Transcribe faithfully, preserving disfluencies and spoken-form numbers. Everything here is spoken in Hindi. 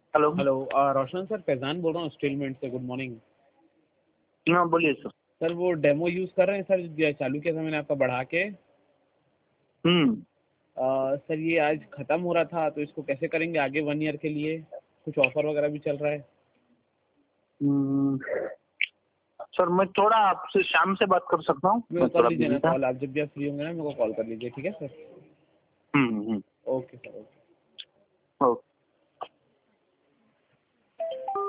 Hello hello uh, Roshan sir, Faizan बोल रहा हूँ स्टीलमेंट से। Good morning. हाँ बोलिए सर। सर वो डेमो यूज़ कर रहे हैं सर, जो चालू किया था मैंने आपका बढ़ा के। हम्म अ, सर ये आज ख़त्म हो रहा था, तो इसको कैसे करेंगे आगे वन ईयर के लिए? कुछ ऑफर वगैरह भी चल रहा है। हम्म, सर मैं थोड़ा आपसे शाम से बात कर सकता हूँ, मेरे मैं को कर थोड़ा लीजिए बिजी ना था। कॉल, आप जब भी आप फ्री होंगे ना मेरे को कॉल कर लीजिए, ठीक है सर? Hmm hmm okay sir, okay. Okay.